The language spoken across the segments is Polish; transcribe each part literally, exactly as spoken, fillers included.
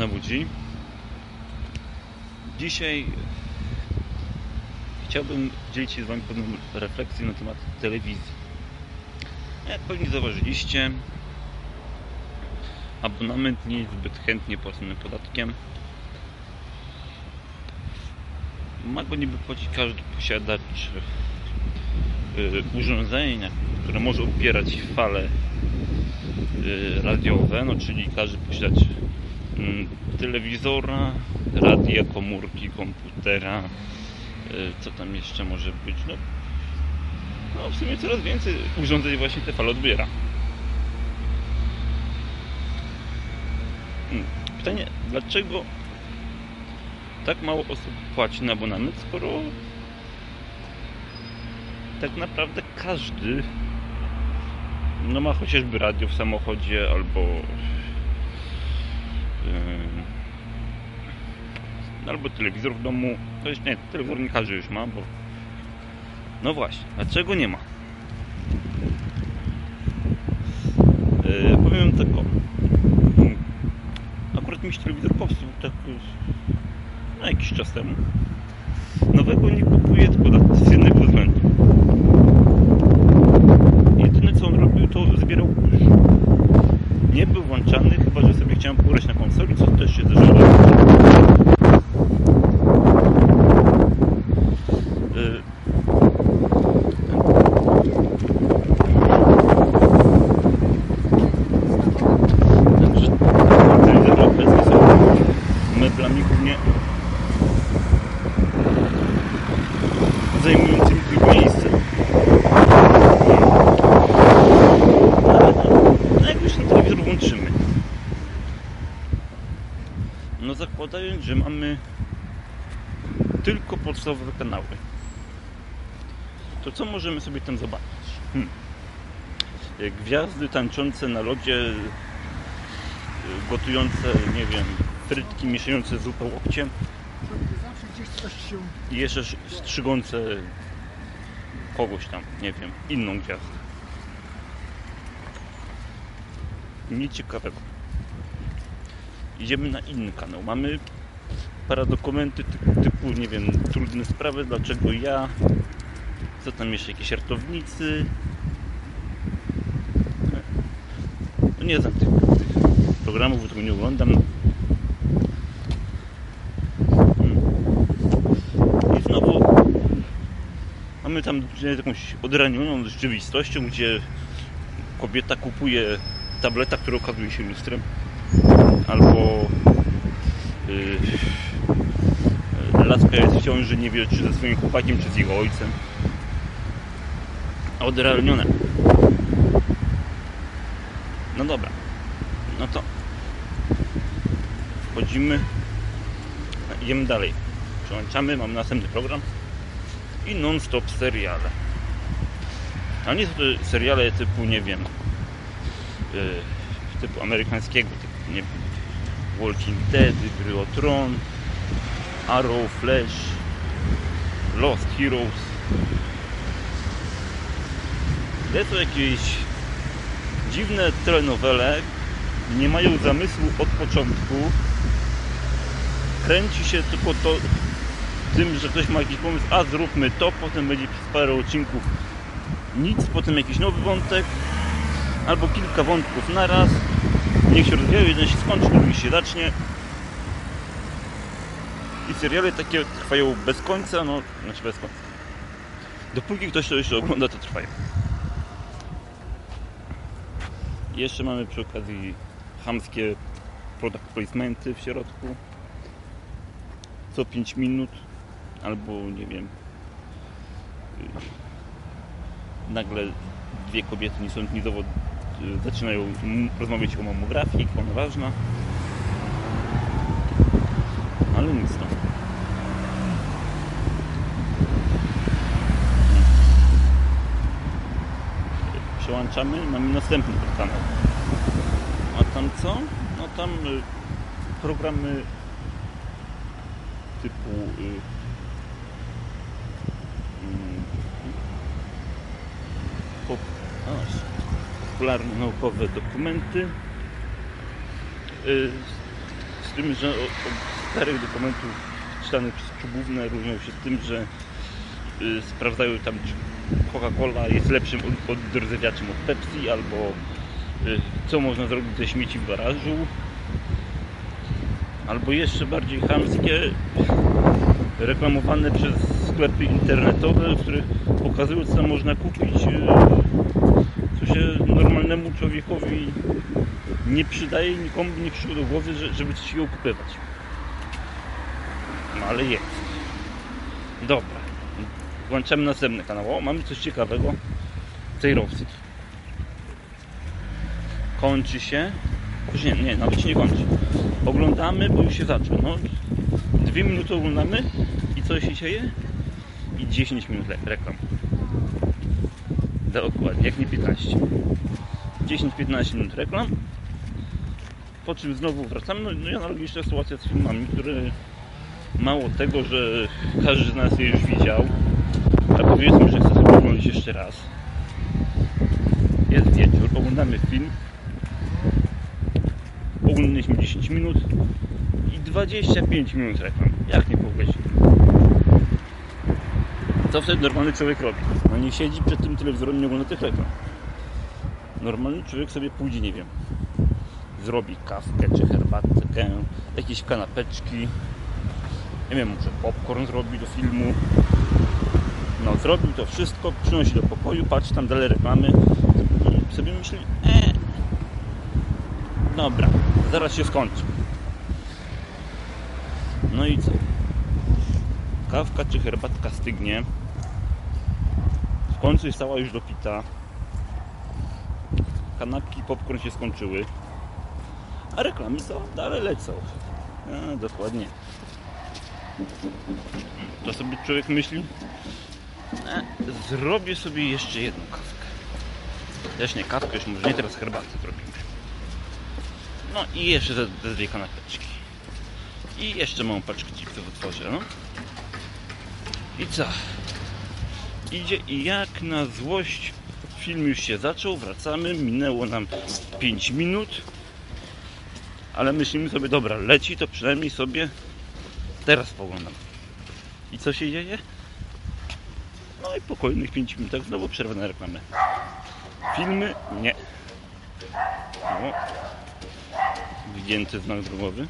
znowu G. Dzisiaj chciałbym dzielić się z Wami pewną refleksją na temat telewizji. Jak pewnie zauważyliście, abonament nie jest zbyt chętnie płacony podatkiem. Ma go niby płacić każdy posiadacz yy, urządzenia, które może odbierać fale yy, radiowe, no czyli każdy posiadacz yy, telewizora, radia, komórki, komputera, yy, co tam jeszcze może być, no, no w sumie coraz więcej urządzeń właśnie te fale odbiera. Pytanie, dlaczego tak mało osób płaci na abonament, skoro tak naprawdę każdy no ma chociażby radio w samochodzie albo yy, albo telewizor w domu. To jest, nie, telewizor nie każdy już ma, bo no właśnie, dlaczego nie ma? Yy, powiem tak o. Akurat mi się telewizor powstał tak no, jakiś czas temu. Nowego nie kupuję tylko z jednego względu. Jedyne co on robił, to zbierał kurz. Nie był włączany, chyba że sobie chciałem pograć na konsoli, co też się zdarzyło. Yy. Meblami głównie zajmującymi tylko miejsce. Ale no, jak już ten telewizor włączymy, no zakładając, że mamy tylko podstawowe kanały, to co możemy sobie tam zobaczyć? Hmm. Gwiazdy tańczące na lodzie, gotujące, nie wiem, frytki mieszające zupę łokciem i jeszcze strzygące kogoś tam, nie wiem, inną gwiazdę. Nic ciekawego. Idziemy na inny kanał. Mamy paradokumenty typu, nie wiem, trudne sprawy, dlaczego ja, co tam jeszcze, jakieś żartownicy. No nie znam tych, tych programów, tego nie oglądam. I znowu mamy tam jakąś odranioną rzeczywistością, gdzie kobieta kupuje tableta, który okazuje się lustrem, albo yy, laska jest w ciąży, nie wie czy ze swoim chłopakiem, czy z jego ojcem. Odrealnione. No dobra, no to wchodzimy, idziemy dalej. Przełączamy, mam następny program i non-stop seriale. A nie są to seriale typu, nie wiem, yy, typu amerykańskiego, typu, nie wiem, Walking Dead, Gry o Tron, Arrow, Flash, Lost Heroes. To są jakieś dziwne telenowele, nie mają zamysłu od początku. Kręci się tylko to tym, że ktoś ma jakiś pomysł, a zróbmy to, potem będzie przez parę odcinków nic, potem jakiś nowy wątek, albo kilka wątków naraz. Niech się rozwijają, jeden się skończy, drugi się zacznie. I seriale takie trwają bez końca, no, znaczy bez końca. Dopóki ktoś to jeszcze ogląda, to trwają. Jeszcze mamy przy okazji chamskie product placementy w środku. Co pięć minut, albo nie wiem, nagle dwie kobiety niesądnicowo zaczynają rozmawiać o mammografii, ona ważna, ale nic tam. Przełączamy, mamy następny kanał. A tam co? No tam programy typu y, pop, a, popularne naukowe dokumenty, y, z tym, że od starych dokumentów czytanych przez czubówne różnią się tym, że y, sprawdzają tam, czy Coca-Cola jest lepszym odrdzewiaczem od Pepsi, albo y, co można zrobić ze śmieci w garażu, albo jeszcze bardziej chamskie, reklamowane przez sklepy internetowe, w których pokazują, co można kupić, y, co się normalnemu człowiekowi nie przydaje, nikomu nie przyszło do głowy, że, żeby coś ją kupywać. No ale jest. Dobra. Włączamy następny kanał. O, mamy coś ciekawego. Cejrowski. Kończy się. Nie, nie, nawet się nie kończy. Oglądamy, bo już się zaczął. No, dwie minuty oglądamy i co się dzieje? I dziesięć minut reklam. Dokładnie, jak nie piętnaście. dziesięć piętnaście minut reklam. Po czym znowu wracamy. No, no i analogiczna sytuacja z filmami, które mało tego, że każdy z nas je już widział, a powiedzmy, że chce sobie oglądać jeszcze raz. Jest wieczór, oglądamy film. Oglądaliśmy dziesięć minut i dwadzieścia pięć minut reklam. Jak nie pół godziny. Co wtedy normalny człowiek robi? No nie siedzi przed tym telewizorem, nie ogląda tych reklam. Normalny człowiek sobie pójdzie, nie wiem, zrobi kawkę czy herbatkę, jakieś kanapeczki, nie wiem, może popcorn zrobi do filmu. No, zrobił to wszystko, przynosi do pokoju, patrzy tam dalej reklamy i sobie myśli, eee, dobra, zaraz się skończy. No i co? Kawka czy herbatka stygnie, w końcu jest cała już dopita, kanapki i popcorn się skończyły, a reklamy co? Dalej lecą. A, dokładnie. To sobie człowiek myśli, e, zrobię sobie jeszcze jedną kawkę. Też nie kawkę, już może nie, teraz herbatę zrobimy. No i jeszcze te, te dwie kanapeczki. I jeszcze małą paczkę chipsów otworzę, no. I co? Idzie i jak na złość film już się zaczął, wracamy, minęło nam pięć minut. Ale myślimy sobie, dobra, leci, to przynajmniej sobie teraz poglądam. I co się dzieje? No i po kolejnych pięciu minutach znowu przerwę na reklamę. Filmy? Nie. No. Wgięty znak drogowy.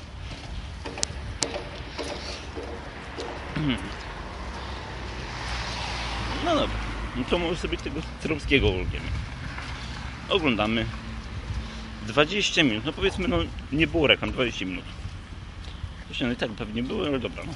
No dobra. No to może sobie tego Cejrowskiego oglądamy. Oglądamy. dwadzieścia minut. No powiedzmy, no nie było reklam, dwadzieścia minut. Zresztą no i tak pewnie były, ale dobra, no.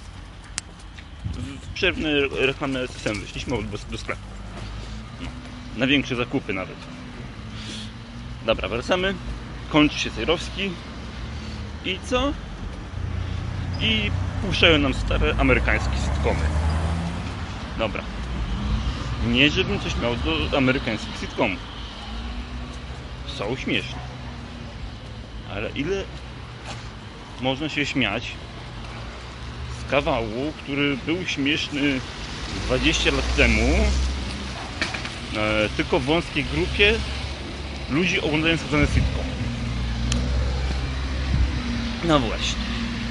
W przerwne reklamy S S M wyszliśmy do, do sklepu. No. Na większe zakupy nawet. Dobra, wracamy. Kończy się Cejrowski. I co? I puszczają nam stare amerykańskie sitcomy. Dobra. Nie, żebym coś miał do amerykańskich sitcomów. Są śmieszne. Ale ile można się śmiać z kawału, który był śmieszny dwadzieścia lat temu, e, tylko w wąskiej grupie ludzi oglądających dane sitcom. No właśnie.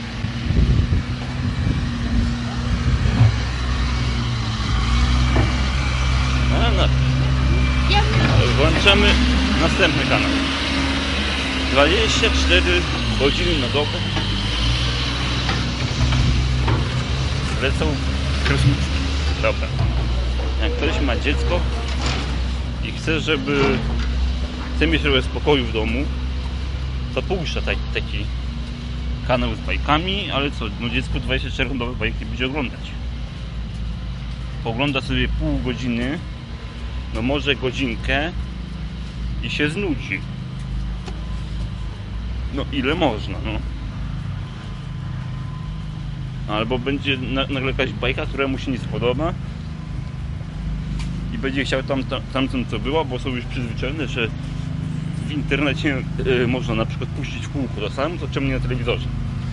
A no. Włączamy następny kanał. dwadzieścia cztery godziny na dobę. Lecą krasnoludki. Dobra. Jak ktoś ma dziecko i chce, żeby chce mieć trochę spokoju w domu, to puszcza taki, taki kanał z bajkami, ale co, no dziecko dwadzieścia cztery nowe bajki będzie oglądać. Ogląda sobie pół godziny, no może godzinkę i się znudzi. No ile można, no. Albo będzie nagle jakaś bajka, która mu się nie spodoba i będzie chciał tam, tam, tamtą co było, bo są już przyzwyczajone, że w internecie y, można na przykład puścić w kółko to samo, to czemu nie na telewizorze?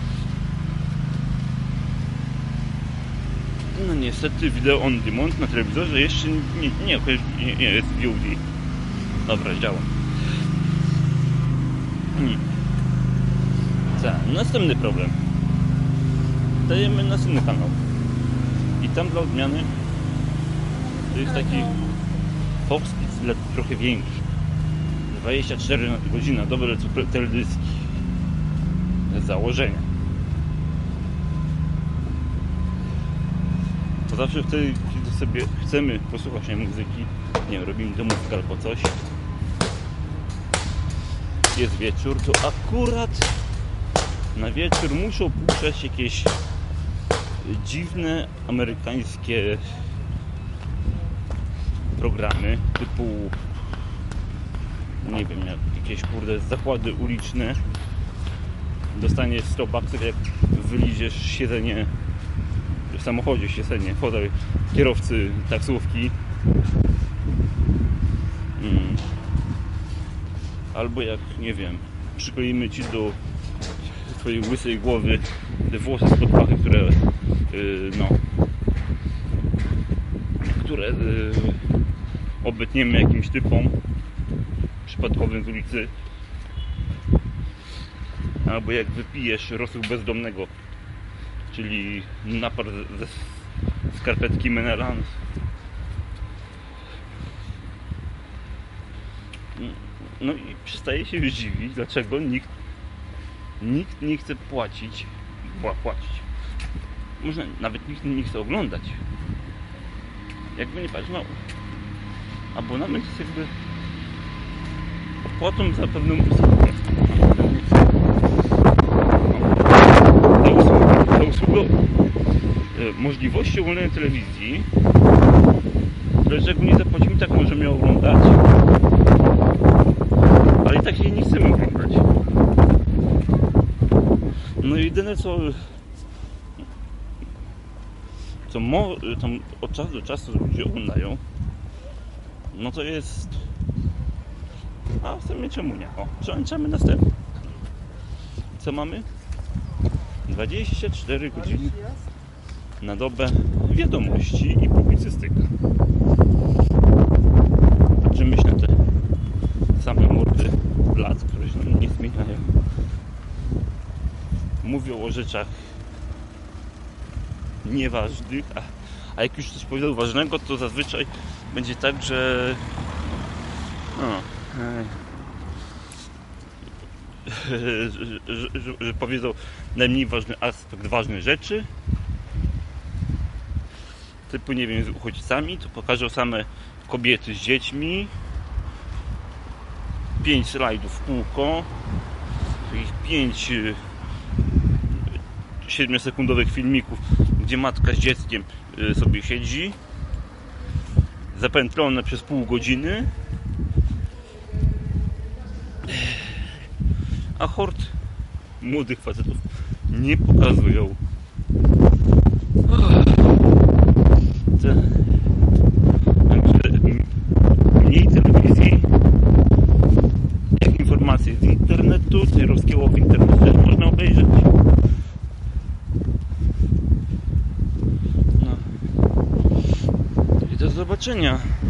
No niestety wideo on demand na telewizorze jeszcze nie, nie, nie, nie jest V O D. Dobra, działa. Nie. Tak, następny problem. Dajemy następny kanał. I tam dla odmiany to jest taki Fox Kids trochę większy. dwadzieścia cztery godziny na dobę lecą teledyski. Z założenia. To zawsze wtedy, kiedy sobie chcemy posłuchać muzyki, nie wiem, robimy domówkę albo coś, jest wieczór, to akurat na wieczór muszą puszczać jakieś dziwne amerykańskie programy typu, nie wiem, jakieś kurde zakłady uliczne. Dostaniesz sto baksów, jak wyliziesz siedzenie w samochodzie, siedzenie, fotel kierowcy taksówki. Hmm. Albo jak, nie wiem, przykleimy ci do twojej łysej głowy te włosy spod pachy, które yy, no które yy, obetniemy jakimś typom przypadkowym z ulicy. Albo jak wypijesz rosół bezdomnego, czyli napar ze skarpetki Menelans. No i przestaje się już dziwić, dlaczego nikt nikt nie chce płacić, płacić. Można, nawet nikt nie chce oglądać. Jakby nie patrz, no abonament jest jakby opłatą za pewną usługę. Za usługę, za usługę możliwości oglądania telewizji, dlaczego nie zapłacimy, tak możemy ją oglądać, ale i tak się nie chcemy oglądać. No i jedyne co co mo, tam od czasu do czasu ludzie oglądają, no to jest, a w sumie czemu nie? O, przełączamy następny. Co mamy? dwadzieścia cztery godziny na dobę wiadomości i publicystyka. Patrzymy się na te same mordy lat, które się nam nie zmieniają. Mówią o rzeczach nieważnych, a, a jak już coś powiedział ważnego, to zazwyczaj będzie tak, że no, że, że, że, że powiedzą najmniej ważny aspekt ważnych rzeczy, typu, nie wiem, z uchodźcami, to pokażą same kobiety z dziećmi, pięć slajdów w kółko, takich pięć siedmiosekundowych filmików, gdzie matka z dzieckiem sobie siedzi, zapętlone przez pół godziny, a hord młodych facetów nie pokazują. Mniej telewizji, jak informacje z internetu, tej rozkiełów w internecie też można obejrzeć. No. I do zobaczenia.